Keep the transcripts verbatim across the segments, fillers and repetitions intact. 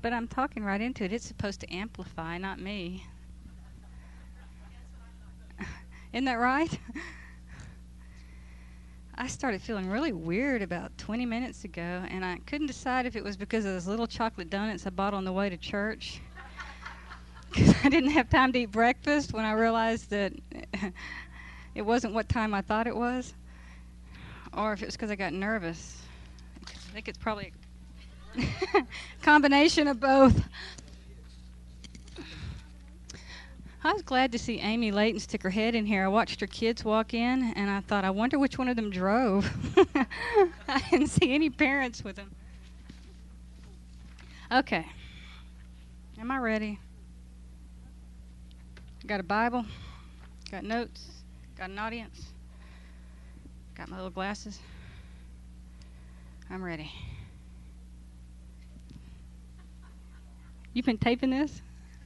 but I'm talking right into it. It's supposed to amplify, not me. Isn't that right? I started feeling really weird about twenty minutes ago, and I couldn't decide if it was because of those little chocolate donuts I bought on the way to church. Because I didn't have time to eat breakfast when I realized that it wasn't what time I thought it was, or if it was because I got nervous. I think it's probably a combination of both. I was glad to see Amy Layton stick her head in here. I watched her kids walk in, and I thought, I wonder which one of them drove. I didn't see any parents with them. Okay. Am I ready? Got a Bible? Got notes? Got an audience? Got my little glasses? I'm ready. You've been taping this?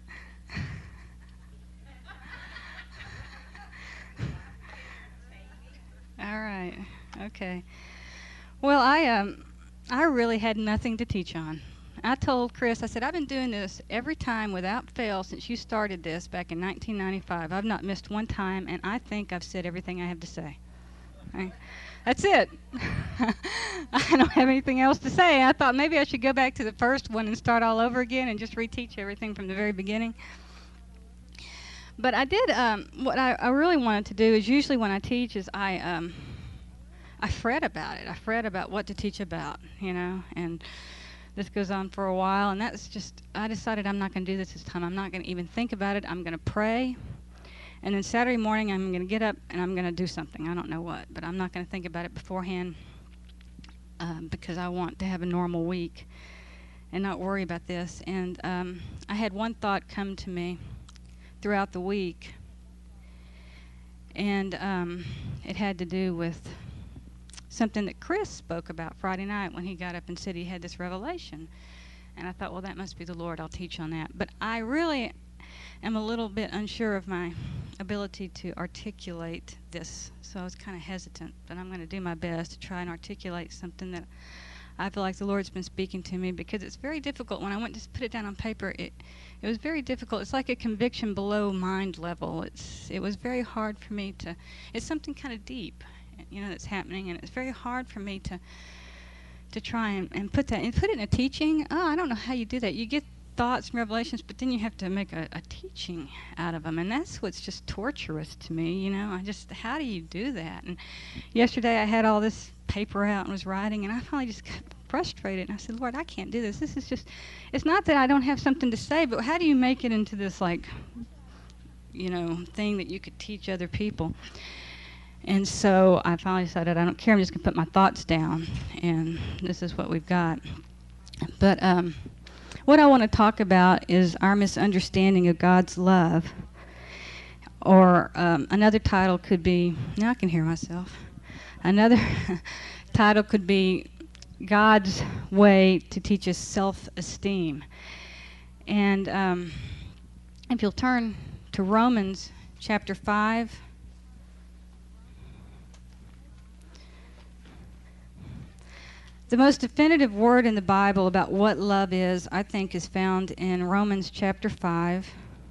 All right. Okay. Well, I um, I really had nothing to teach on. I told Chris, I said, I've been doing this every time without fail since you started this back in nineteen ninety-five. I've not missed one time, and I think I've said everything I have to say. Right? That's it. I don't have anything else to say. I thought maybe I should go back to the first one and start all over again and just reteach everything from the very beginning. But I did, um, what I, I really wanted to do is usually when I teach is I, um, I fret about it. I fret about what to teach about, you know, and this goes on for a while, and that's just, I decided I'm not going to do this this time. I'm not going to even think about it. I'm going to pray, and then Saturday morning I'm going to get up and I'm going to do something. I don't know what, but I'm not going to think about it beforehand um, because I want to have a normal week and not worry about this. And um, I had one thought come to me throughout the week, and um, it had to do with something that Chris spoke about Friday night when he got up and said he had this revelation. And I thought, well, that must be the Lord. I'll teach on that. But I really am a little bit unsure of my ability to articulate this, so I was kind of hesitant. But I'm going to do my best to try and articulate something that I feel like the Lord's been speaking to me, because it's very difficult. When I went to put it down on paper, it it was very difficult. It's like a conviction below mind level. It's it was very hard for me to, it's something kind of deep, you know, that's happening, and it's very hard for me to to try and, and put that and put it in a teaching. Oh, I don't know how you do that. You get thoughts and revelations, but then you have to make a, a teaching out of them, and that's what's just torturous to me, you know. I just, how do you do that? And yesterday I had all this paper out and was writing, and I finally just got frustrated, and I said, Lord, I can't do this. This is just, it's not that I don't have something to say, but how do you make it into this, like, you know, thing that you could teach other people? And so I finally decided I don't care. I'm just going to put my thoughts down, and this is what we've got. But um, what I want to talk about is our misunderstanding of God's love. Or um, another title could be, now I can hear myself. Another title could be God's way to teach us self-esteem. And um, if you'll turn to Romans chapter five. The most definitive word in the Bible about what love is, I think, is found in Romans chapter five.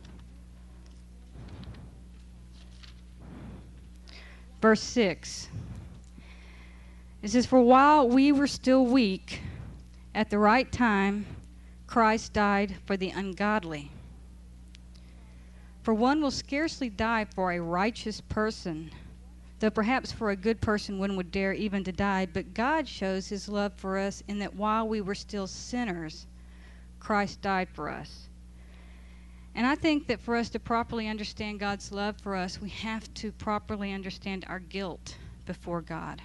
Verse six. It says, "For while we were still weak, at the right time, Christ died for the ungodly. For one will scarcely die for a righteous person, though perhaps for a good person one would dare even to die. But God shows his love for us in that while we were still sinners, Christ died for us." And I think that for us to properly understand God's love for us, we have to properly understand our guilt before God.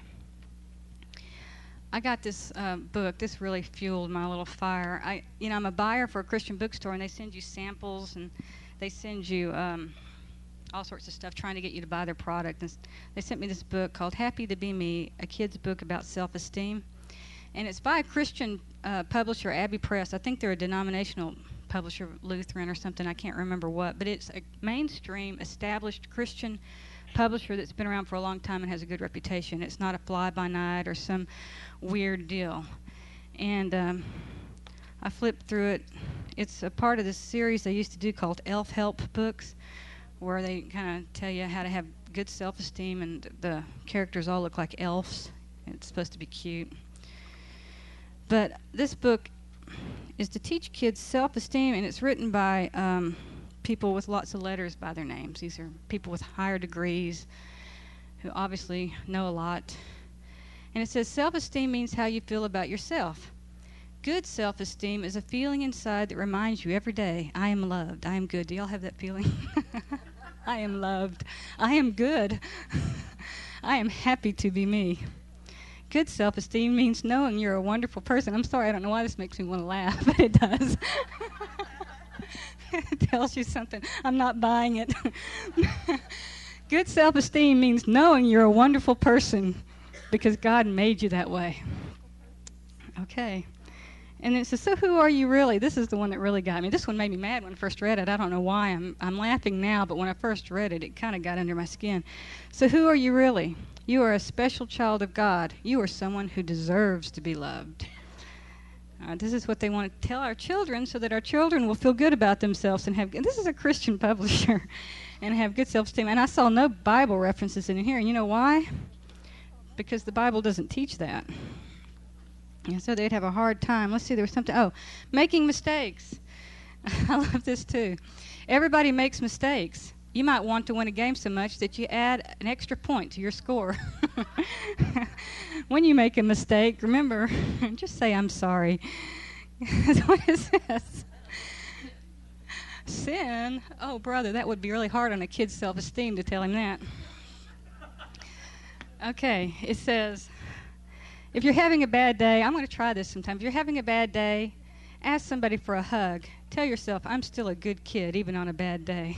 I got this uh, book. This really fueled my little fire. I, you know, I'm a buyer for a Christian bookstore, and they send you samples, and they send you um, all sorts of stuff trying to get you to buy their product. And they sent me this book called Happy to Be Me, a kid's book about self-esteem. And it's by a Christian uh, publisher, Abbey Press. I think they're a denominational publisher, Lutheran or something. I can't remember what. But it's a mainstream, established Christian publisher that's been around for a long time and has a good reputation. It's not a fly-by-night or some weird deal. And um, I flipped through it it's a part of this series they used to do called Elf Help books, where they kind of tell you how to have good self-esteem, and the characters all look like elves. It's supposed to be cute. But this book is to teach kids self-esteem, and it's written by um, people with lots of letters by their names. These are people with higher degrees who obviously know a lot. And it says, self-esteem means how you feel about yourself. Good self-esteem is a feeling inside that reminds you every day, I am loved, I am good. Do y'all have that feeling? I am loved. I am good. I am happy to be me. Good self-esteem means knowing you're a wonderful person. I'm sorry, I don't know why this makes me want to laugh, but it does. It tells you something. I'm not buying it. Good self-esteem means knowing you're a wonderful person because God made you that way. Okay. And it says, so who are you really? This is the one that really got me. This one made me mad when I first read it. I don't know why. I'm I'm laughing now, but when I first read it, it kind of got under my skin. So who are you really? You are a special child of God. You are someone who deserves to be loved. Uh, this is what they want to tell our children so that our children will feel good about themselves and have, and this is a Christian publisher, and have good self-esteem. And I saw no Bible references in here. And you know why? Because the Bible doesn't teach that. And so they'd have a hard time. Let's see, there was something. Oh, making mistakes. I love this too. Everybody makes mistakes. You might want to win a game so much that you add an extra point to your score. When you make a mistake, remember, just say, I'm sorry. What is this? Sin? Oh, brother, that would be really hard on a kid's self-esteem to tell him that. Okay, it says, if you're having a bad day, I'm going to try this sometime. If you're having a bad day, ask somebody for a hug. Tell yourself, I'm still a good kid, even on a bad day.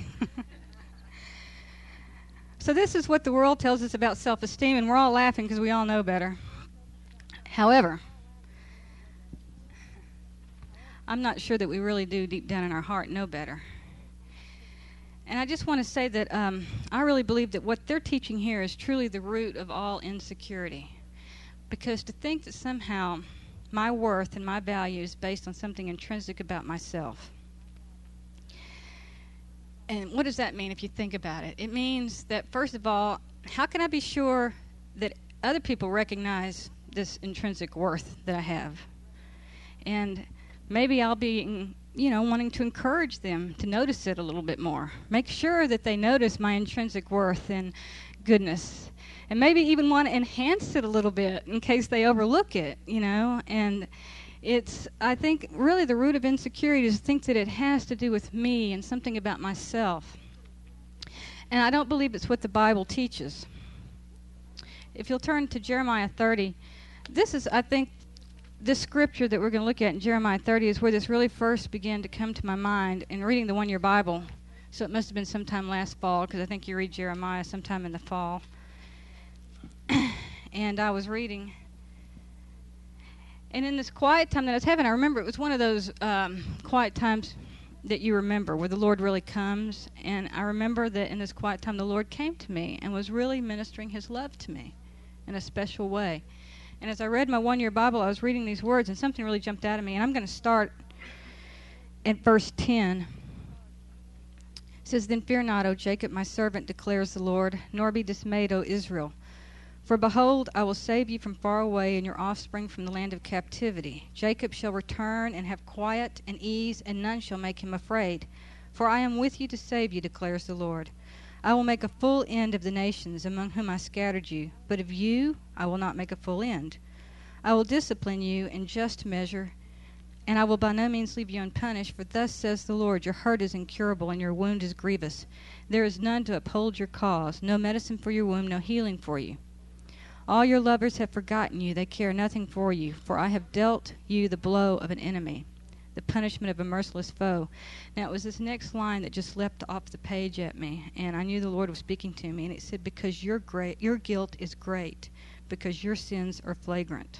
So this is what the world tells us about self-esteem, and we're all laughing because we all know better. However, I'm not sure that we really do deep down in our heart know better. And I just want to say that um, I really believe that what they're teaching here is truly the root of all insecurity. Because to think that somehow my worth and my value is based on something intrinsic about myself. And what does that mean if you think about it? It means that, first of all, how can I be sure that other people recognize this intrinsic worth that I have? And maybe I'll be, you know, wanting to encourage them to notice it a little bit more. Make sure that they notice my intrinsic worth and goodness. And maybe even want to enhance it a little bit in case they overlook it, you know. And it's, I think, really the root of insecurity is to think that it has to do with me and something about myself. And I don't believe it's what the Bible teaches. If you'll turn to Jeremiah thirty, this is, I think, this scripture that we're going to look at in Jeremiah thirty is where this really first began to come to my mind in reading the one-year Bible. So it must have been sometime last fall, because I think you read Jeremiah sometime in the fall. And I was reading. And in this quiet time that I was having, I remember it was one of those um, quiet times that you remember, where the Lord really comes. And I remember that in this quiet time, the Lord came to me and was really ministering his love to me in a special way. And as I read my one-year Bible, I was reading these words, and something really jumped out at me. And I'm going to start at verse ten. It says, Then fear not, O Jacob, my servant, declares the Lord, nor be dismayed, O Israel. For behold, I will save you from far away, and your offspring from the land of captivity. Jacob shall return and have quiet and ease, and none shall make him afraid. For I am with you to save you, declares the Lord. I will make a full end of the nations among whom I scattered you, but of you I will not make a full end. I will discipline you in just measure, and I will by no means leave you unpunished, for thus says the Lord, your hurt is incurable, and your wound is grievous. There is none to uphold your cause, no medicine for your wound, no healing for you. All your lovers have forgotten you, they care nothing for you, for I have dealt you the blow of an enemy, the punishment of a merciless foe. Now, it was this next line that just leapt off the page at me, and I knew the Lord was speaking to me, and it said, because your great, your guilt is great, because your sins are flagrant.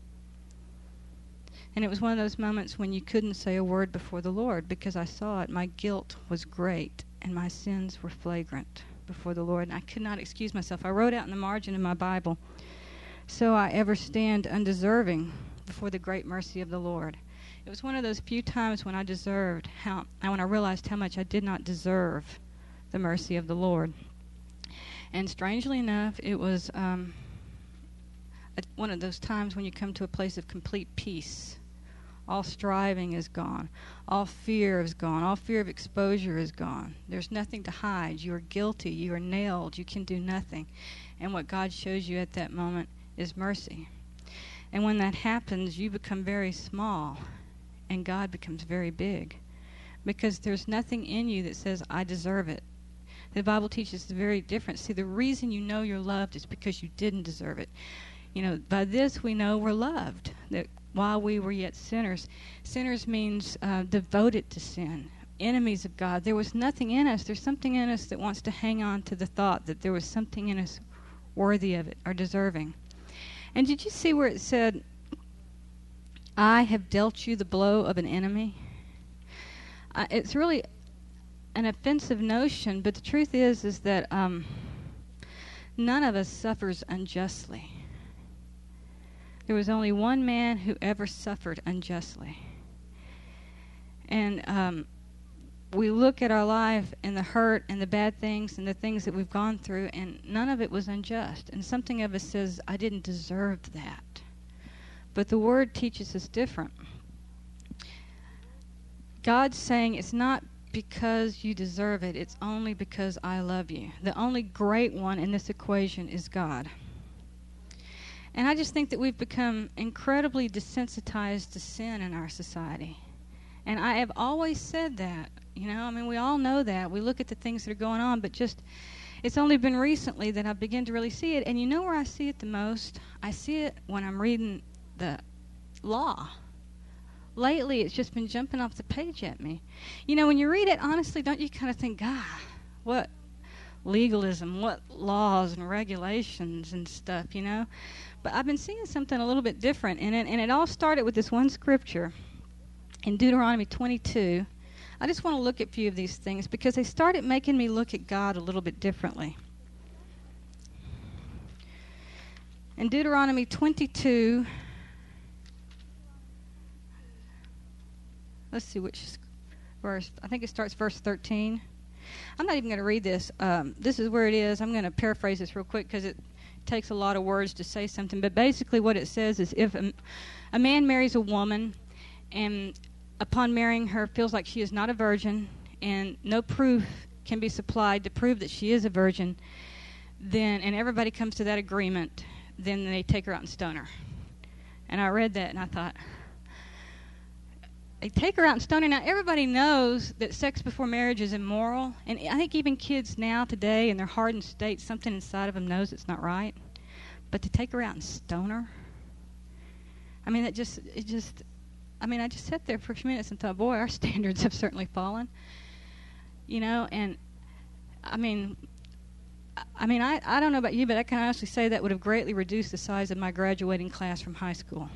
And it was one of those moments when you couldn't say a word before the Lord, because I saw it. My guilt was great, and my sins were flagrant before the Lord, and I could not excuse myself. I wrote out in the margin of my Bible, so I ever stand undeserving before the great mercy of the Lord. It was one of those few times when I deserved how, when I realized how much I did not deserve the mercy of the Lord. And strangely enough, it was um, a, one of those times when you come to a place of complete peace. All striving is gone. All fear is gone. All fear of exposure is gone. There's nothing to hide. You are guilty. You are nailed. You can do nothing. And what God shows you at that moment is mercy. And when that happens, you become very small, and God becomes very big, because there's nothing in you that says, I deserve it. The Bible teaches the very different. See, the reason you know you're loved is because you didn't deserve it. You know, by this we know we're loved, that while we were yet sinners. Sinners means uh, devoted to sin, enemies of God. There was nothing in us. There's something in us that wants to hang on to the thought that there was something in us worthy of it or deserving. And did you see where it said, I have dealt you the blow of an enemy? Uh, it's really an offensive notion, but the truth is, is that um, none of us suffers unjustly. There was only one man who ever suffered unjustly. And um, we look at our life and the hurt and the bad things and the things that we've gone through, and none of it was unjust. And something of us says, I didn't deserve that. But the Word teaches us different. God's saying it's not because you deserve it, it's only because I love you. The only great one in this equation is God. And I just think that we've become incredibly desensitized to sin in our society. And I have always said that, you know, I mean, we all know that. We look at the things that are going on, but just, it's only been recently that I begin to really see it. And you know where I see it the most? I see it when I'm reading the law. Lately, it's just been jumping off the page at me. You know, when you read it, honestly, don't you kind of think, God, what legalism, what laws and regulations and stuff, you know? But I've been seeing something a little bit different, and it, and it all started with this one scripture in Deuteronomy twenty-two. I just want to look at a few of these things because they started making me look at God a little bit differently. In Deuteronomy twenty-two, let's see which verse. I think it starts verse thirteen. I'm not even going to read this. Um, this is where it is. I'm going to paraphrase this real quick because it takes a lot of words to say something. But basically what it says is if a, a man marries a woman and upon marrying her feels like she is not a virgin and no proof can be supplied to prove that she is a virgin, then, and everybody comes to that agreement, then they take her out and stone her. And I read that and I thought, they take her out and stone her. Now, everybody knows that sex before marriage is immoral. And I think even kids now today in their hardened state, something inside of them knows it's not right. But to take her out and stone her, I mean, that just, it just, I mean, I just sat there for a few minutes and thought, boy, our standards have certainly fallen. You know, and I mean, I mean, I, I don't know about you, but I can honestly say that would have greatly reduced the size of my graduating class from high school.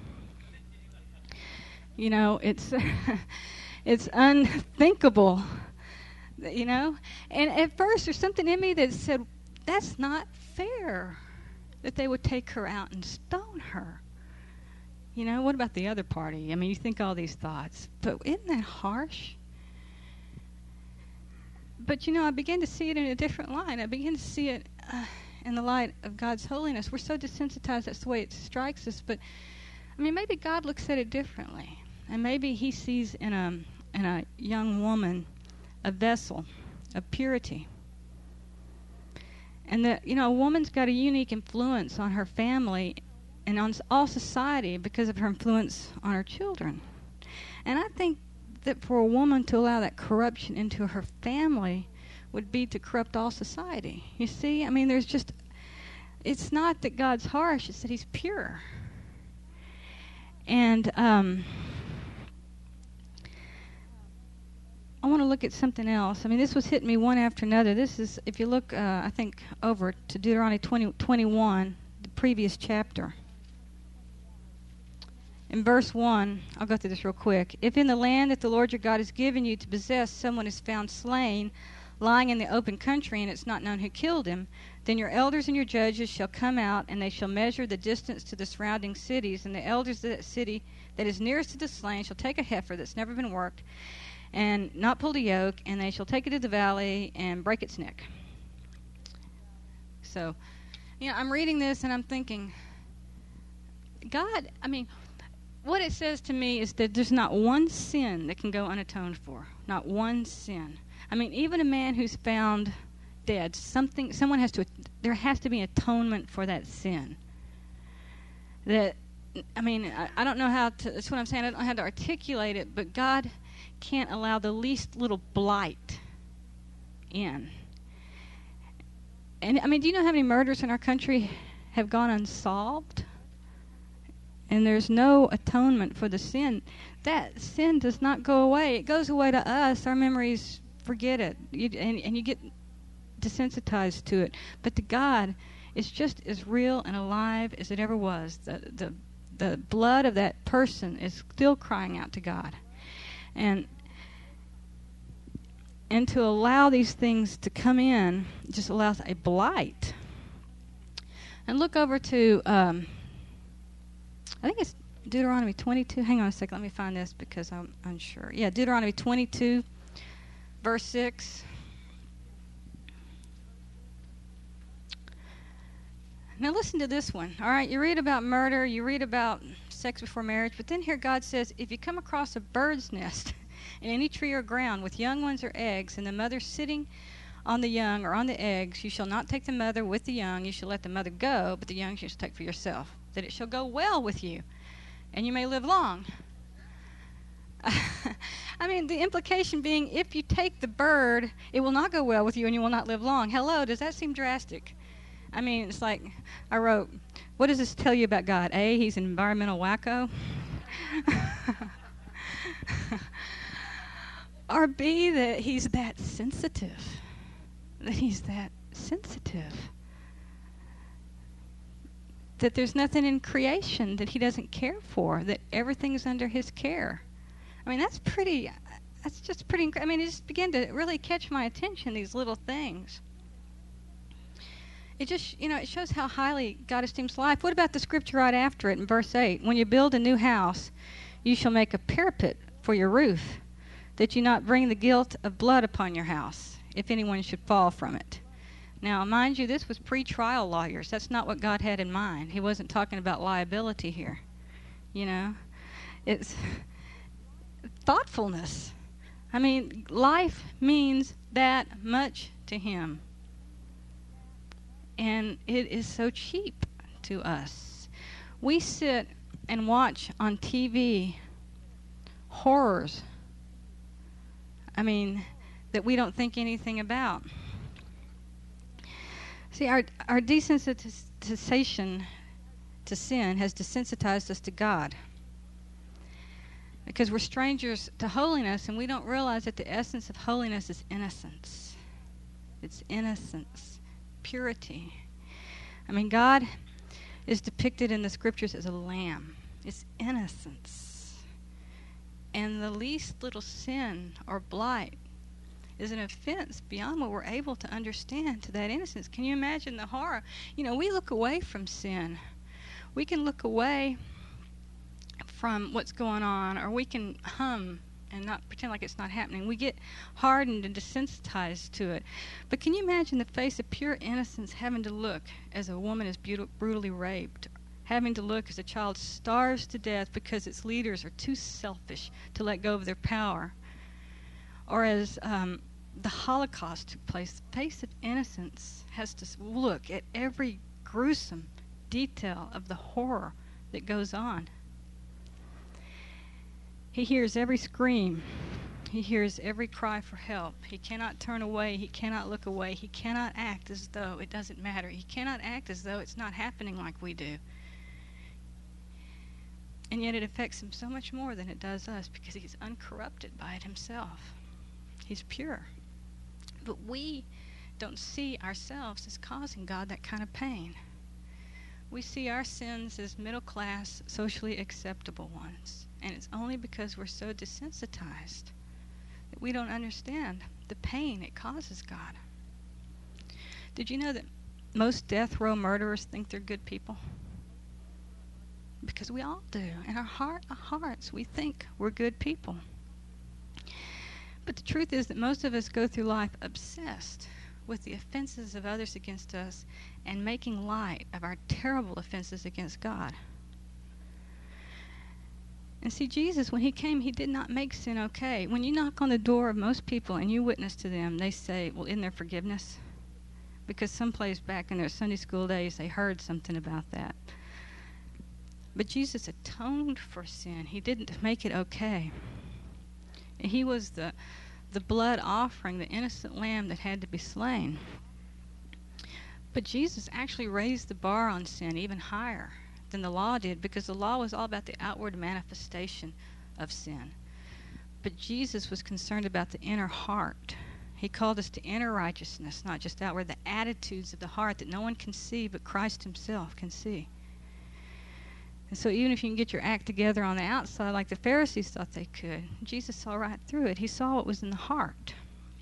You know, it's it's unthinkable, you know. And at first, there's something in me that said, that's not fair that they would take her out and stone her. You know, what about the other party? I mean, you think all these thoughts, but isn't that harsh? But, you know, I began to see it in a different light. I began to see it uh, in the light of God's holiness. We're so desensitized, that's the way it strikes us. But, I mean, maybe God looks at it differently. And maybe he sees in a in a young woman a vessel of purity. And that, you know, a woman's got a unique influence on her family and on all society because of her influence on her children. And I think that for a woman to allow that corruption into her family would be to corrupt all society. You see? I mean, there's just, it's not that God's harsh, it's that he's pure. And um, I want to look at something else. I mean, this was hitting me one after another. This is, if you look, uh, I think, over to Deuteronomy twenty, twenty-one, the previous chapter. In verse one, I'll go through this real quick. If in the land that the Lord your God has given you to possess someone is found slain, lying in the open country, and it's not known who killed him, then your elders and your judges shall come out, and they shall measure the distance to the surrounding cities, and the elders of that city that is nearest to the slain shall take a heifer that's never been worked and not pulled a yoke, and they shall take it to the valley and break its neck. So, you know, I'm reading this and I'm thinking, God, I mean, what it says to me is that there's not one sin that can go unatoned for. Not one sin. I mean, even a man who's found dead, something, someone has to, there has to be atonement for that sin. That, I mean, I, I don't know how to, that's what I'm saying, I don't know how to articulate it, but God can't allow the least little blight in. And, I mean, do you know how many murders in our country have gone unsolved? And there's no atonement for the sin. That sin does not go away. It goes away to us. Our memories forget it. You, and, and you get desensitized to it. But to God, it's just as real and alive as it ever was. The, the, the blood of that person is still crying out to God. And and to allow these things to come in just allows a blight. And look over to, um, I think it's Deuteronomy twenty-two. Hang on a second. Let me find this because I'm unsure. Yeah, Deuteronomy twenty-two, verse six. Now listen to this one. All right, you read about murder, you read about sex before marriage, but then here God says, if you come across a bird's nest in any tree or ground with young ones or eggs, and the mother sitting on the young or on the eggs, you shall not take the mother with the young. You shall let the mother go, but the young you shall take for yourself, that it shall go well with you, and you may live long. I mean, the implication being, if you take the bird, it will not go well with you, and you will not live long. Hello, does that seem drastic? I mean, it's like I wrote, what does this tell you about God? A, he's an environmental wacko. Or B, that he's that sensitive. That he's that sensitive. That there's nothing in creation that he doesn't care for. That everything is under his care. I mean, that's pretty, that's just pretty, inc- I mean, it just began to really catch my attention, these little things. It just, you know, it shows how highly God esteems life. What about the scripture right after it in verse eight? When you build a new house, you shall make a parapet for your roof, that you not bring the guilt of blood upon your house, if anyone should fall from it. Now, mind you, this was pre-trial lawyers. That's not what God had in mind. He wasn't talking about liability here. You know, it's thoughtfulness. I mean, life means that much to him. And it is so cheap to us. We sit and watch on T V horrors, I mean, that we don't think anything about. See, our, our desensitization to sin has desensitized us to God. Because we're strangers to holiness, and we don't realize that the essence of holiness is innocence. It's innocence. Purity. I mean, God is depicted in the scriptures as a lamb. It's innocence. And the least little sin or blight is an offense beyond what we're able to understand to that innocence. Can you imagine the horror? You know, we look away from sin. We can look away from what's going on, or we can hum and not pretend like it's not happening. We get hardened and desensitized to it. But can you imagine the face of pure innocence having to look as a woman is brutal, brutally raped, having to look as a child starves to death because its leaders are too selfish to let go of their power, or as um, the Holocaust took place? The face of innocence has to look at every gruesome detail of the horror that goes on. He hears every scream. He hears every cry for help. He cannot turn away. He cannot look away. He cannot act as though it doesn't matter. He cannot act as though it's not happening like we do. And yet it affects him so much more than it does us, because he's uncorrupted by it himself. He's pure. But we don't see ourselves as causing God that kind of pain. We see our sins as middle class, socially acceptable ones. And it's only because we're so desensitized that we don't understand the pain it causes God. Did you know that most death row murderers think they're good people? Because we all do. In our heart, our hearts, we think we're good people. But the truth is that most of us go through life obsessed with the offenses of others against us and making light of our terrible offenses against God. And see, Jesus, when he came, he did not make sin okay. When you knock on the door of most people and you witness to them, they say, well, isn't there forgiveness? Because someplace back in their Sunday school days, they heard something about that. But Jesus atoned for sin. He didn't make it okay. And he was the, the blood offering, the innocent lamb that had to be slain. But Jesus actually raised the bar on sin even higher than the law did, because the law was all about the outward manifestation of sin. But Jesus was concerned about the inner heart. He called us to inner righteousness, not just outward, the attitudes of the heart that no one can see but Christ himself can see. And so even if you can get your act together on the outside like the Pharisees thought they could, Jesus saw right through it. He saw what was in the heart.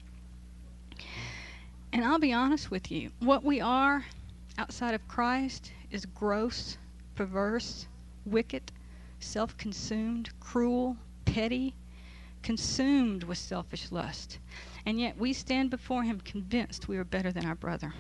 And I'll be honest with you, what we are outside of Christ is gross, perverse, wicked, self-consumed, cruel, petty, consumed with selfish lust. And yet we stand before him convinced we are better than our brother.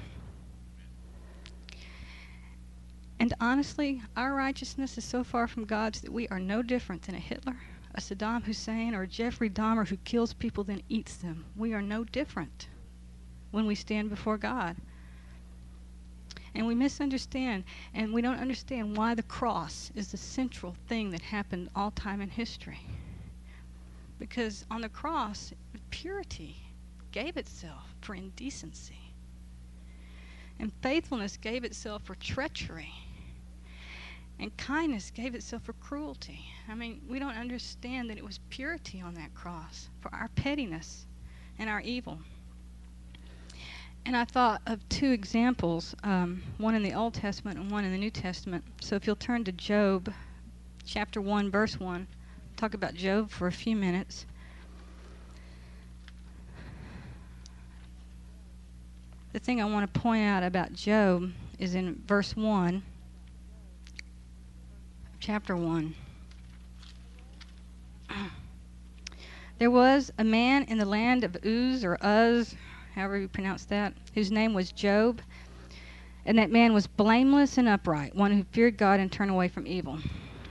And honestly, our righteousness is so far from God's that we are no different than a Hitler, a Saddam Hussein, or a Jeffrey Dahmer who kills people then eats them. We are no different when we stand before God. And we misunderstand, and we don't understand why the cross is the central thing that happened all time in history. Because on the cross, purity gave itself for indecency. And faithfulness gave itself for treachery. And kindness gave itself for cruelty. I mean, we don't understand that it was purity on that cross for our pettiness and our evil. And I thought of two examples, um, one in the Old Testament and one in the New Testament. So if you'll turn to Job, chapter one, verse one, talk about Job for a few minutes. The thing I want to point out about Job is in verse one, chapter one. There was a man in the land of Uz, or Uz, however you pronounce that, whose name was Job. And that man was blameless and upright, one who feared God and turned away from evil.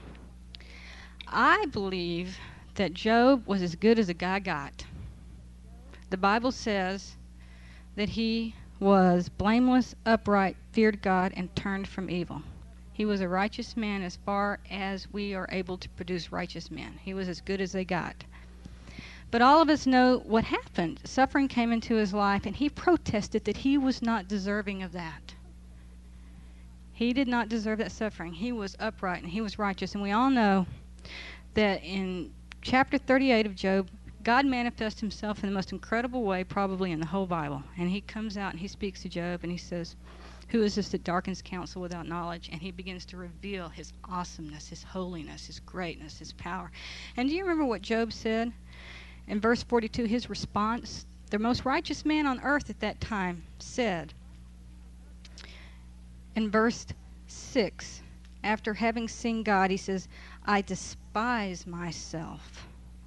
I believe that Job was as good as a guy got. The Bible says that he was blameless, upright, feared God, and turned from evil. He was a righteous man as far as we are able to produce righteous men. He was as good as they got. But all of us know what happened. Suffering came into his life, and he protested that he was not deserving of that. He did not deserve that suffering. He was upright, and he was righteous. And we all know that in chapter thirty-eight of Job, God manifests himself in the most incredible way probably in the whole Bible. And he comes out and he speaks to Job, and he says, who is this that darkens counsel without knowledge? And he begins to reveal his awesomeness, his holiness, his greatness, his power. And do you remember what Job said? In verse forty-two, his response, the most righteous man on earth at that time, said, in verse six, after having seen God, he says, I despise myself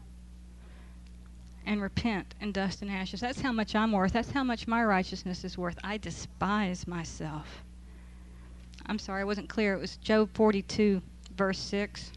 and repent in dust and ashes. That's how much I'm worth. That's how much my righteousness is worth. I despise myself. I'm sorry, I wasn't clear. It was Job forty-two, verse six.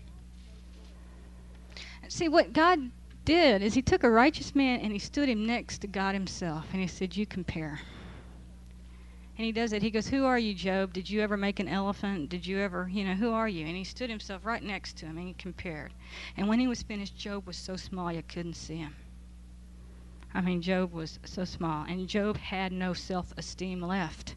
See, what God did is he took a righteous man and he stood him next to God himself, and he said, you compare. And he does it. He goes, who are you, Job? Did you ever make an elephant? Did you ever, you know, who are you? And he stood himself right next to him, and he compared. And when he was finished, Job was so small you couldn't see him. I mean, Job was so small, and Job had no self-esteem left.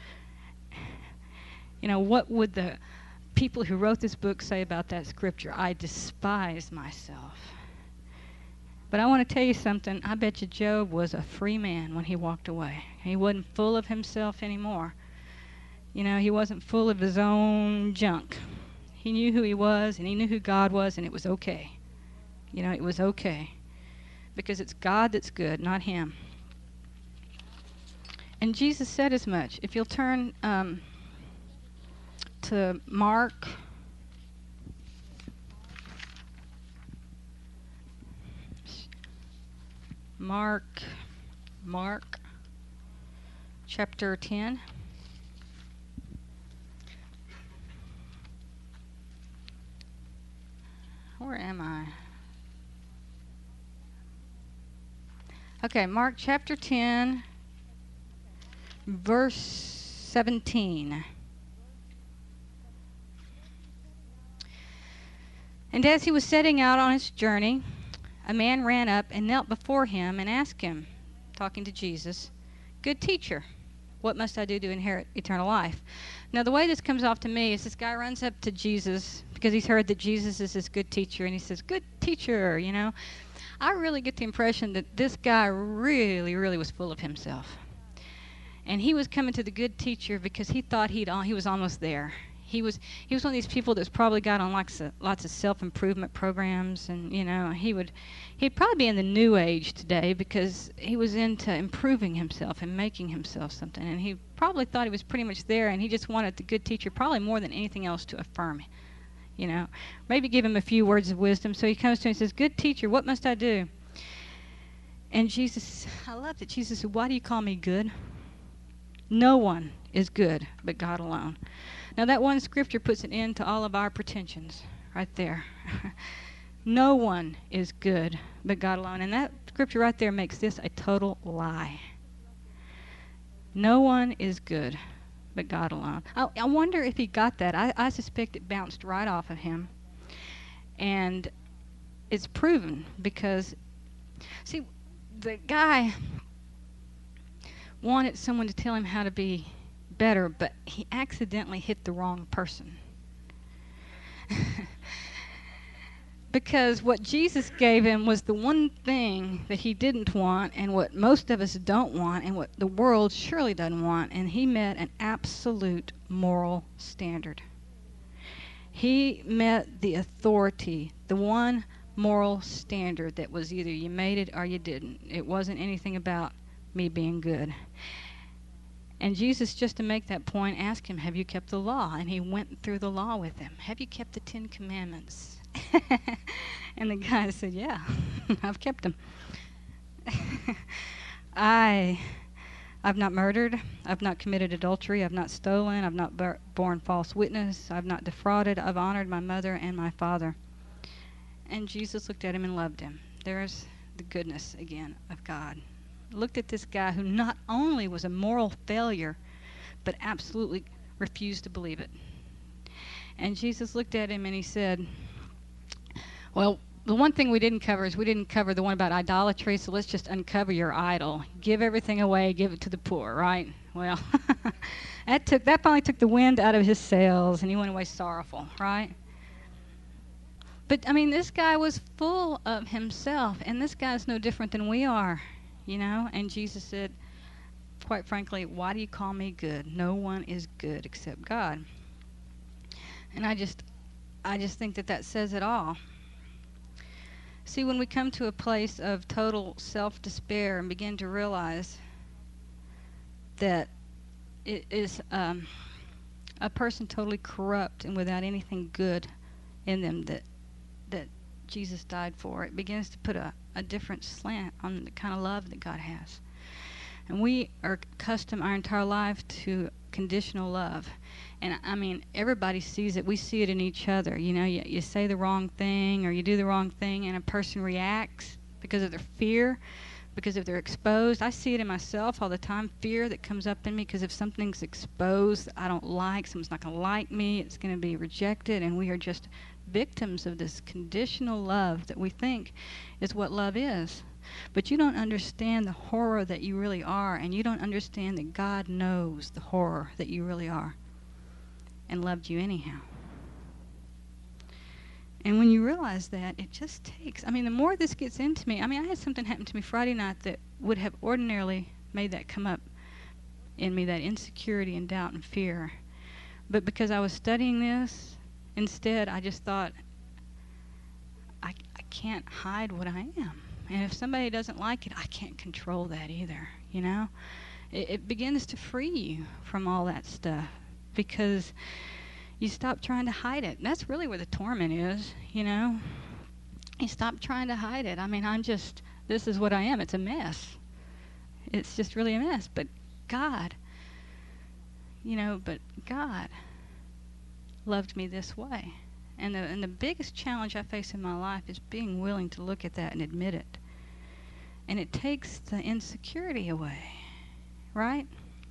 You know, what would the people who wrote this book say about that scripture? I despise myself. But I want to tell you something. I bet you Job was a free man when he walked away. He wasn't full of himself anymore. You know, he wasn't full of his own junk. He knew who he was, and he knew who God was, and it was okay. You know, it was okay. Because it's God that's good, not him. And Jesus said as much. If you'll turn um, to Mark Mark, Mark, chapter ten. Where am I? Okay, Mark chapter ten, verse seventeen. And as he was setting out on his journey, a man ran up and knelt before him and asked him, talking to Jesus, "Good teacher, what must I do to inherit eternal life?" Now, the way this comes off to me is this guy runs up to Jesus because he's heard that Jesus is this good teacher, and he says, "Good teacher," you know. I really get the impression that this guy really, really was full of himself. And he was coming to the good teacher because he thought he'd he was almost there. He was he was one of these people that's probably got on lots of, lots of self-improvement programs, and you know he would he'd probably be in the new age today because he was into improving himself and making himself something, and he probably thought he was pretty much there, and he just wanted the good teacher probably more than anything else to affirm, you know, maybe give him a few words of wisdom. So he comes to him and says, "Good teacher, what must I do?" And Jesus, I love that Jesus said, "Why do you call me good? No one is good but God alone." Now that one scripture puts an end to all of our pretensions right there. No one is good but God alone. And that scripture right there makes this a total lie. No one is good but God alone. I, I wonder if he got that. I, I suspect it bounced right off of him. And it's proven because, see, the guy wanted someone to tell him how to be better, but he accidentally hit the wrong person. Because what Jesus gave him was the one thing that he didn't want, and what most of us don't want, and what the world surely doesn't want, and he met an absolute moral standard. He met the authority, the one moral standard that was either you made it or you didn't. It wasn't anything about me being good. And Jesus, just to make that point, asked him, "Have you kept the law?" And he went through the law with him. "Have you kept the Ten Commandments?" And the guy said, "Yeah, I've kept them." I, I've not murdered. I've not committed adultery. I've not stolen. I've not bur- borne false witness. I've not defrauded. I've honored my mother and my father. And Jesus looked at him and loved him. There's the goodness again of God. Looked at this guy who not only was a moral failure, but absolutely refused to believe it. And Jesus looked at him and he said, well, the one thing we didn't cover is we didn't cover the one about idolatry, so let's just uncover your idol. Give everything away, give it to the poor, right? Well, that took that finally took the wind out of his sails, and he went away sorrowful, right? But, I mean, this guy was full of himself, and this guy's no different than we are. You know, and Jesus said, quite frankly, "Why do you call me good? No one is good except God." And I just, I just think that that says it all. See, when we come to a place of total self-despair and begin to realize that it is um, a person totally corrupt and without anything good in them that that Jesus died for, it begins to put a a different slant on the kind of love that God has. And we are accustomed our entire life to conditional love. And I mean, everybody sees it. We see it in each other. You know, you, you say the wrong thing or you do the wrong thing and a person reacts because of their fear, because if they're exposed. I see it in myself all the time, fear that comes up in me because if something's exposed that I don't like, someone's not going to like me, it's going to be rejected, and we are just victims of this conditional love that we think is what love is. But you don't understand the horror that you really are, and you don't understand that God knows the horror that you really are and loved you anyhow. And when you realize that, it just takes, I mean, the more this gets into me, I mean, I had something happen to me Friday night that would have ordinarily made that come up in me, that insecurity and doubt and fear. But because I was studying this, instead, I just thought, I, I can't hide what I am. And if somebody doesn't like it, I can't control that either, you know? It, it begins to free you from all that stuff because you stop trying to hide it. And that's really where the torment is, you know? You stop trying to hide it. I mean, I'm just This is what I am. It's a mess. It's just really a mess. But God, you know, but God loved me this way. And the, and the biggest challenge I face in my life is being willing to look at that and admit it. And it takes the insecurity away, right?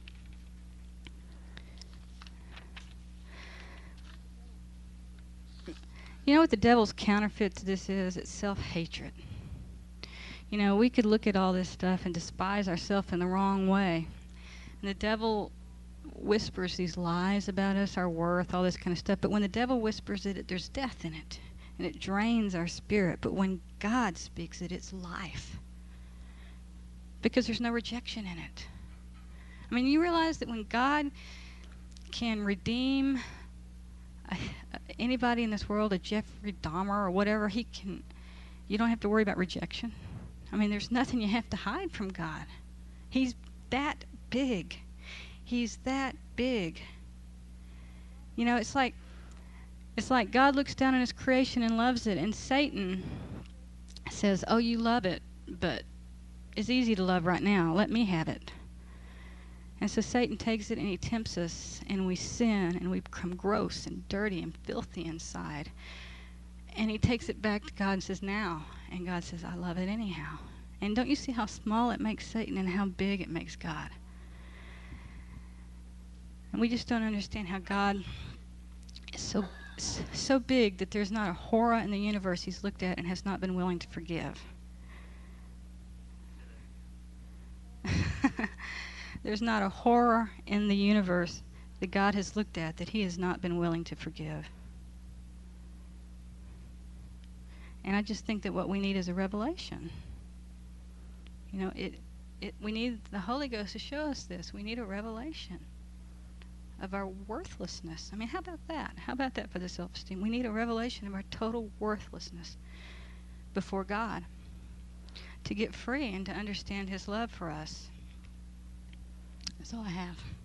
You know what the devil's counterfeit to this is? It's self-hatred. You know, we could look at all this stuff and despise ourselves in the wrong way. And the devil whispers these lies about us, our worth, all this kind of stuff. But when the devil whispers it, it, there's death in it. And it drains our spirit. But when God speaks it, it's life. Because there's no rejection in it. I mean, you realize that when God can redeem a, anybody in this world, a Jeffrey Dahmer or whatever, he can, you don't have to worry about rejection. I mean, there's nothing you have to hide from God. He's that big. He's that big. You know, it's like it's like God looks down on his creation and loves it, and Satan says, "Oh, you love it, but it's easy to love right now. Let me have it." And so Satan takes it and he tempts us, and we sin, and we become gross and dirty and filthy inside. And he takes it back to God and says, "Now." And God says, "I love it anyhow." And don't you see how small it makes Satan and how big it makes God? And we just don't understand how God is so so big that there's not a horror in the universe he's looked at and has not been willing to forgive. There's not a horror in the universe that God has looked at that he has not been willing to forgive. And I just think that what we need is a revelation. You know, it, it we need the Holy Ghost to show us this. We need a revelation of our worthlessness. I mean, how about that? How about that for the self-esteem? We need a revelation of our total worthlessness before God to get free and to understand his love for us. That's all I have.